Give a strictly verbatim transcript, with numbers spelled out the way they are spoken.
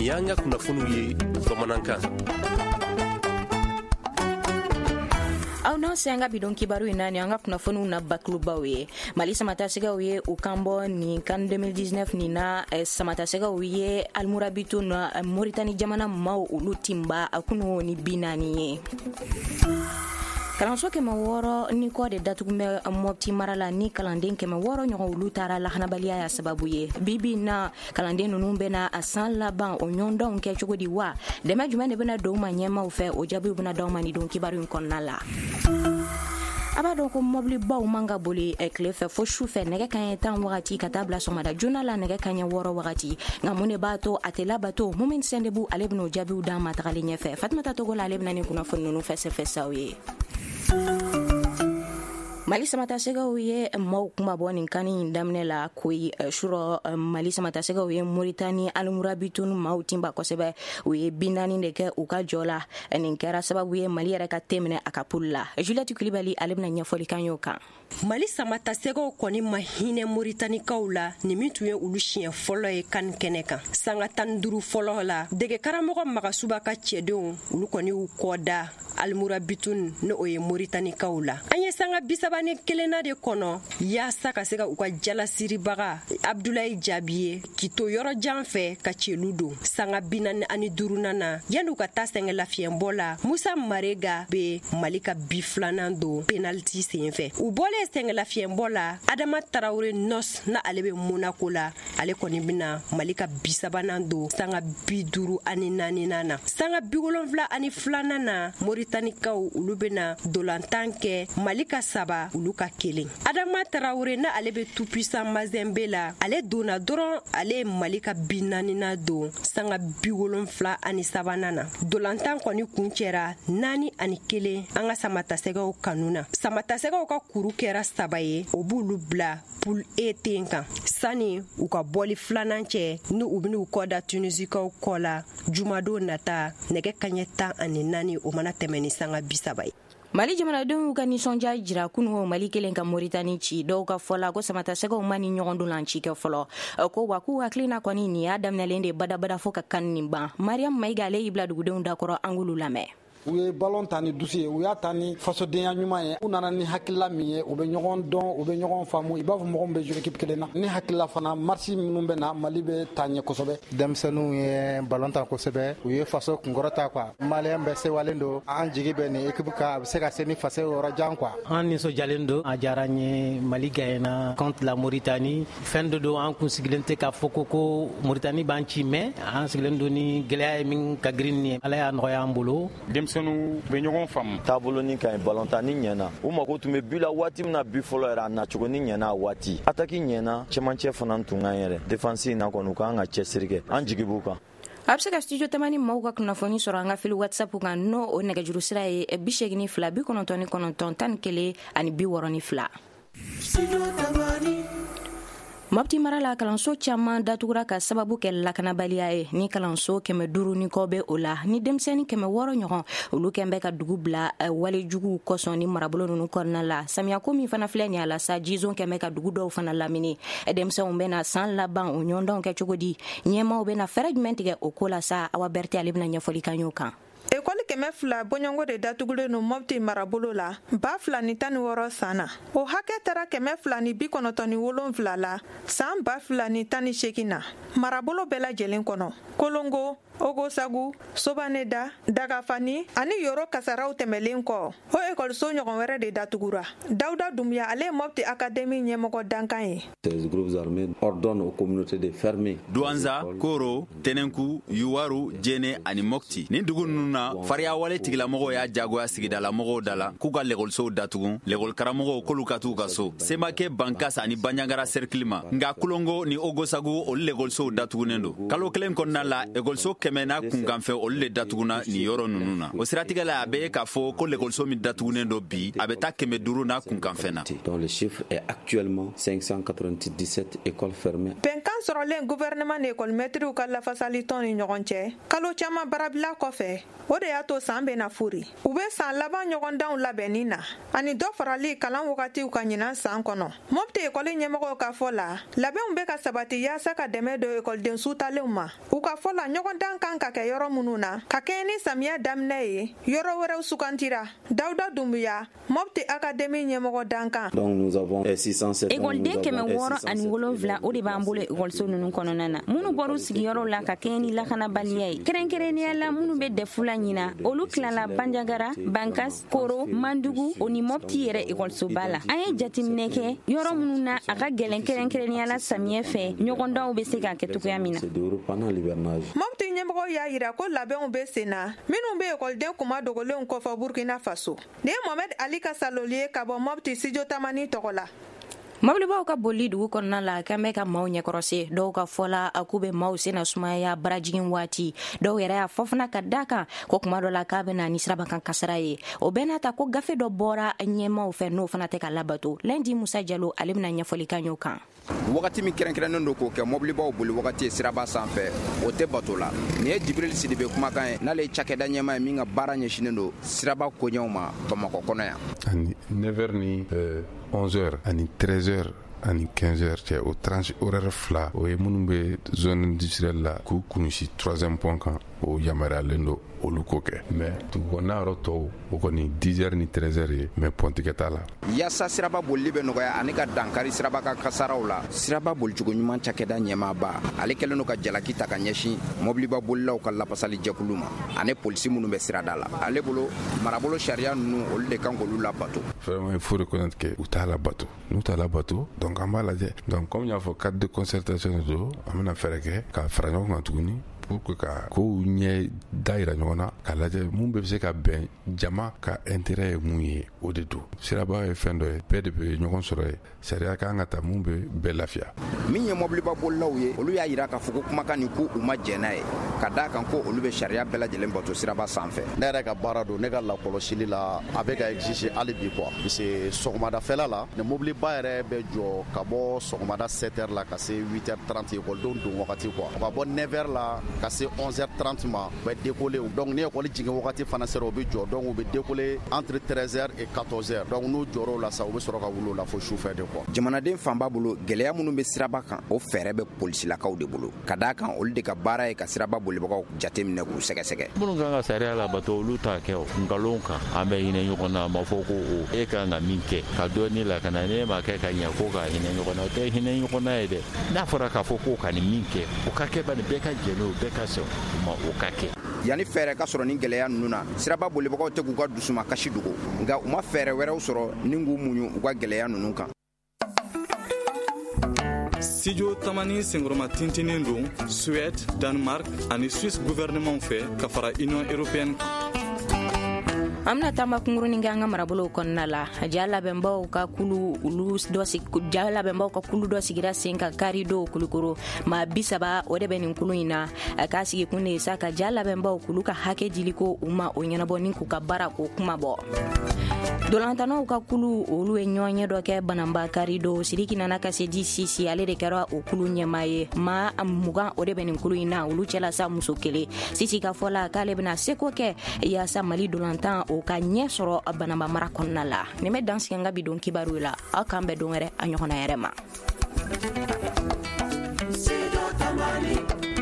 ni y'an ka kunnafoniw ye bamanankan. aw n'an se an ka bidon kibaru in na ni an ka kunnafoniw na bakulubaw ye. Mali samatasɛgɛw ye u kan bɔ nin kan deux mille dix-neuf nin na. Samatasɛgɛw ye almurabitu na Moritani jamana maaw olu timba a kunu ni bi naani ye. kalanso kɛmɛ wɔɔrɔ ni kɔ de datugu bɛ Mopti mara la ni kalanden kɛmɛ wɔɔrɔ ɲɔgɔn olu taara lahanabaliya ya sababu ye. bibi na kalanden ninnu bɛna a san laban o ɲɔgɔndanw kɛ cogo di wa dɛmɛ jumɛn de bɛna don ma ɲɛmaw fɛ o jaabiw bɛna d'aw ma ni don kibaru in kɔnɔna la. a b'a dɔn ko mobilibaw man ka boli tile fɛ fo su fɛ nɛgɛ kaɲɛ tan wagati ka taa bila sɔgɔmada joona la nɛgɛ kaɲɛ wɔɔrɔ wagati nka mun de b'a to a tɛ labato Mumin Sendebu ale bɛna o jaabiw d'an ma tagalen ɲɛfɛ. Fatumata Togola ale bɛna ni kunnafoni ninnu fɛsɛfɛsaw ye. Mali samatasɛgɛw ye maaw kuma bɔ nin kani in daminɛ la koyi surɔ Mali samatasɛgɛw ye Moritani almurabitun maaw timba kosɛbɛ u ye bi naani de kɛ u ka jɔ la. nin kɛra sababu ye Mali yɛrɛ ka te minɛ a ka puli la. Juliette Kulibali ale bɛna ɲɛfɔli kan y'o kan. Mali samatasɛgɛw kɔni ma hinɛ Moritanikaw la ni min tun ye olu siɲɛ fɔlɔ ye kan kɛnɛ kan. Sanga tan duuru fɔlɔ la dege karamɔgɔ Magasuba ka cɛdenw olu kɔni y'u kɔ da almurabitun ne o ye Moritanikaw la. An ye sanga bisaba ni kelenna de kɔnɔ yaasa ka se ka u ka jalasiribaga Abdulayi Jabi ye k'i to yɔrɔ jan fɛ ka celu don. Sanga binaani ani duurunan na yan'u ka taa sɛngɛ lafiɲɛbɔ la Musa Marega be Mali ka bi filanan don penalty sen fɛ. U bɔlen sɛngɛ lafiɲɛbɔ la Adama Tarawele Nos na ale be Monaco la ale kɔni bena Mali ka bi sabanan don sanga bi duuru ani naaninan na. Sanga bi wolonfila ani filanan na Moritanikaw olu bena dolantan kɛ Mali ka saba olu ka kelen. Adama Tarawele na ale be tout puissant Mazembe la ale donna dɔrɔn ale ye Mali ka bi naanina don sanga bi wolonfila ani sabanan na. Dolantan kɔni kun cɛra naani ani kelen an ka samatasɛgɛw kanuna. Samatasɛgɛw ka kuru kɛra saba ye o b'olu bila poule E ten kan sani u ka bɔli filanan cɛ ni u bɛn'u kɔ da Tunisikaw kɔ la jumadon nata nɛgɛ kaɲɛ tan ani naani o mana tɛmɛ ni sanga bi saba ye. Mali jamanadenw ka nisɔndiya jira kunun Mali kelen ka Moritani ci dɔw ka fɔla ko samatasɛgɛw ma ni ɲɔgɔn dolan ci kɛ fɔlɔ ko wa k'u hakilina kɔni nin y'a daminɛlen de badabada fo ka kan nin ban. Mariam Maïga ale y'i bila dugudenw dakɔrɔ an k'olu lamɛn. u ye ballon ta ni dusu ye u y'a ta ni fasodenya ɲuman ye u nana ni hakilila min ye u bɛ ɲɔgɔn dɔn u bɛ ɲɔgɔn faamu i b'a fɔ mɔgɔ min bɛ jouer équipe kelen na ni hakilila fana marche minnu bɛ na Mali bɛ taa ɲɛ kosɛbɛ. Denmisɛnninw ye ballon ta kosɛbɛ u ye faso kunkɔrɔta quoi malien bɛɛ sewalen don an jigi bɛ nin équipe ka a bɛ se ka se ni faso yɔrɔ jan quoi. An nisɔndiyalen don a diyara n ye Mali gagnera contre la Mauritanie fɛn dɔ don an kun sigilen tɛ k'a fɔ ko ko Mauritanie b'an ci mais an sigilen don ni gɛlɛya ye min ka girin ni ye Ala y'a nɔgɔya an bolo. Denmisɛnninw bɛ ɲɔgɔn faamu taabolo ni ka ɲi balontan ni ɲɛna u mako tun bɛ bi la waati min na bi fɔlɔ yɛrɛ a nacogo ni ɲɛna a waati ataki ɲɛna cɛmancɛ fana tun kan yɛrɛ défense in na kɔni u kan ka cɛsiri kɛ an jigi b'u kan. A bɛ se ka studio tamani maaw ka kunnafoni sɔrɔ an ka fili WhatsApp kan n'o o nɛgɛjuru sira ye bi segin ni fila bi kɔnɔntɔn ni kɔnɔntɔn tan ni kelen ani bi wɔɔrɔ ni fila. Mopti mara la kalanso caman datugura ka sababu kɛ lakanabaliya ye ni kalanso kɛmɛ duuru ni kɔ bɛ o la ni denmisɛnnin kɛmɛ wɔɔrɔ ɲɔgɔn olu kɛn bɛ ka dugu bila walejuguw kɔsɔn ni marabolo ninnu kɔnɔna la samiyako min fana filɛ nin a la sa jizon kɛn bɛ ka dugu dɔw fana lamini denmisɛnw bɛna san laban o ɲɔgɔndanw kɛ cogo di ɲɛmaw bɛna fɛɛrɛ jumɛn tigɛ o ko la sa Awa Berté ale bɛna ɲɛfɔli kan y'o kan. Ekɔli kɛmɛ fila bɔɲɔngo de datugulen no Mopti marabolo la ba fila ni tan ni wɔɔrɔ san na o hakɛ taara kɛmɛ fila ni bi kɔnɔntɔn ni wolonfila la san ba fila ni tan ni seegin na marabolo bɛɛ lajɛlen kɔnɔ Kolongo Ogosagu Sobaneda Dagafani ani Yoro kasaraw tɛmɛlen kɔ o ekɔliso ɲɔgɔn wɛrɛ de datugura Dawuda Dumbuya ale ye Mopti Academy ɲɛmɔgɔ dankan ye. Ces groupes armés ordonnent aux communautés de fermer Douanza, Koro, Tenenku, Yuwaru, Jene ani Mopti ni dugu ninnu na fariya wale tigilamɔgɔw y'a jagoya sigidalamɔgɔw da la k'u ka lɛkɔlisow datugu lɛkɔli karamɔgɔw k'olu ka t'u ka so Sembake Bankas ani Banɲangara cercle ma nka Kolongo ni Ogosagu olu lɛkɔlisow datugunen don kalo kelen kɔnɔna la ekɔliso kɛmɛ n'a kunkanfɛ olu le datuguna ni yɔrɔ ninnu na o siratigɛ la a bɛ ye k'a fɔ ko lɛkɔliso min datugunen don bi a bɛ taa kɛmɛ duuru n'a kunkanfɛ na. Donc le chiffre est actuellement cinq cent quatre-vingt-dix-sept écoles fermées. Bɛnkan sɔrɔlen gouvernement ni école maîtriw ka lafasali tɔn ni ɲɔgɔn cɛ kalo caman baarabila kɔfɛ o de y'a to to san bena furi u be san laban ɲɔgɔndanw labɛnnin na ani dɔ farali kalan wagatiw ka ɲinan san kɔnɔ. Mopti ekɔli ɲɛmɔgɔw ka fɔ la labɛnw be ka sabati yaasa ka dɛmɛ do ekɔliden sutalenw ma. U ka fɔ la ɲɔgɔndan kan ka kɛ yɔrɔ minnu na ka kɛɲɛ ni samiya daminɛ ye. Yɔrɔ wɛrɛw sugantira. Dawuda Dumbuya, Mopti Academy ɲɛmɔgɔ dankan. Ekɔliden kɛmɛ wɔɔrɔ ani wolonwula o de b'an bolo ekɔliso ninnu kɔnɔna na. Minnu bɔr'u sigiyɔrɔw la ka kɛɲɛ ni lakanabaliya ye. Kɛrɛnkɛrɛnnenya la minnu be dɛfula ɲina olu tilala Banjagara, Bankas, Koro, Mandugu o ni Mopti yɛrɛ ekɔlisoba la. An ye jateminɛ kɛ yɔrɔ minnu na a ka gɛlɛn kɛrɛnkɛrɛnnenya la samiyɛ fɛ ɲɔgɔndanw be se ka kɛ cogoya min na. Mopti ɲɛmɔgɔw y'a yira ko labɛnw be sen na minnu be ekɔliden kuma dogolenw kɔfɛ Burkina Faso. Ni ye Mohamed Ali ka saloli ye ka bɔ Mopti Sijo Tamani tɔgɔ la. Mobilibaw ka boli dugu kɔnɔna la kan bɛ ka maaw ɲɛkɔrɔse dɔw ka fɔla a k'u bɛ maaw sena sumaya barajigin waati dɔw yɛrɛ y'a fɔ fana ka da kan ko kuma dɔ la k'a bɛ na ni sirabakan kasara ye o bɛɛ n'a ta ko gafe dɔ bɔra ɲɛmaw fɛ n'o fana tɛ ka labato Lundi Musa Jalo ale bɛna ɲɛfɔli kan y'o kan. Wagati min kɛrɛnkɛrɛnnen don k'o kɛ mobilibaw boli wagati siraba sanfɛ o tɛ bato la nin ye Jibril Sidibe kumakan ye n'ale ye cakɛda ɲɛma ye min ka baara ɲɛsinen don siraba koɲɛw ma Bamakɔ kɔnɔ yan. Ani neuf heures ni onze heures ani treize heures ani quinze heures cɛ o tranche horaire fila o ye minnu bɛ zone industrielle la k'u kunsi troisième point kan o yamaruyalen don olu ko kɛ mais dugukɔnɔna yɔrɔ tɔw o kɔni dix heures ni treize heures ye mais pɔntigɛ t'a la. Yaasa siraba bolili bɛ nɔgɔya ani ka dankari siraba ka kasaraw la siraba bolicogo ɲuman cakɛda ɲɛmaaba ale kɛlen don ka jalaki ta ka ɲɛsin mobiliba bolilaw ka lapasali jɛkulu ma ani polisi minnu bɛ sirada la ale bolo marabolo sariya ninnu olu de kan k'olu labato. Vraiment il faut reconnaître que u t'a labato n'u t'a labato donc an b'a lajɛ donc comme y'a fɔ cadre de concertation de don an bɛna fɛɛrɛ kɛ ka fara ɲɔgɔn kan tuguni pour que ka kow ɲɛ da yira ɲɔgɔn na ka lajɛ mun bɛ se ka bɛn jama ka intérêt ye mun ye o de don siraba ye fɛn dɔ ye bɛɛ de bɛ ɲɔgɔn sɔrɔ ye sariya kan ka ta mun bɛ bɛɛ lafiya. Min ye mobiliba bolilaw ye olu y'a yira k'a fɔ ko kumakan nin ko u ma jɛn n'a ye ka d'a kan ko olu bɛ sariya bɛɛ lajɛlen bato siraba sanfɛ. Ne yɛrɛ ka baara don ne ka lakɔlɔsili la a bɛ ka exiger hali bi quoi parce que sɔgɔmadafɛla la ni mobiliba yɛrɛ bɛ jɔ ka bɔ sɔgɔmada sept heures la ka se huit heures trente ekɔlidenw don wagati quoi ka bɔ neuf heures la ka se onze heures trente ma u bɛ décoller donc ni ekɔli jigin wagati fana sera u bɛ jɔ donc u bɛ décoller entre treize heures et quatorze heures donc n'u jɔr'o la sa u bɛ sɔrɔ ka wuli o la fo sufɛ de quoi. Jamanaden fanba bolo gɛlɛya minnu bɛ siraba kan o fɛɛrɛ bɛ polisilakaw de bolo ka d'a kan olu de ka baara ye ka siraba bolibagaw jateminɛ k'u sɛgɛsɛgɛ. Minnu kan ka sariya labato olu t'a kɛ o nkalon kan an bɛ hinɛ ɲɔgɔn na a ma fɔ ko o e kan ka min kɛ ka dɔɔnin la ka na ne ma kɛ ka ɲɛ ko ka hinɛ ɲɔgɔn na o tɛ hinɛ ɲɔgɔn na ye dɛ n'a fɔra k'a fɔ ko ka nin min kɛ o ka kɛ bani bɛɛ ka jɛn o bɛɛ ka sɔn o ma o ka kɛ. Yani fɛɛrɛ ka sɔrɔ ni gɛlɛya ninnu na siraba bolibagaw tɛ k'u ka dusuma kasi dogo nka u ma fɛɛrɛ wɛrɛw sɔrɔ ni k'u muɲu u ka gɛlɛya ninnu kan. Studio Tamani senkɔrɔma tintinin don Suède, Danemark ani Suisse gouvernement fɛ ka fara Union européenne an bɛna taama kungurunin kɛ an ka marabolow kɔnɔna la ja labɛnbaw ka kulu olu dɔ ja labɛnbaw ka kulu dɔ sigira sen ka kari do kulukoro maa bi saba o de bɛ nin kulu in na a k'a sigi kun de ye sa ka ja labɛnbaw k'olu ka hakɛ dili ko u ma o ɲɛnabɔ ni k'u ka baara k'o kuma bɔ. Dolantanaw ka kulu olu ye ɲɔgɔn ɲɛ dɔ kɛ Banamba kari do Sidiki Nana Kasedi Sisi ale de kɛra o kulu ɲɛmaa ye maa mugan o de bɛ nin kulu in na olu cɛla sa muso kelen Sisi ka fɔ la k'ale bɛna seko kɛ yaasa Mali dolantan o ka ɲɛ sɔrɔ Banamba mara kɔnɔna la nin bɛ dan sigi an ka bidon kibaru la aw k'an bɛɛ don wɛrɛ a ɲɔgɔnna yɛrɛ ma.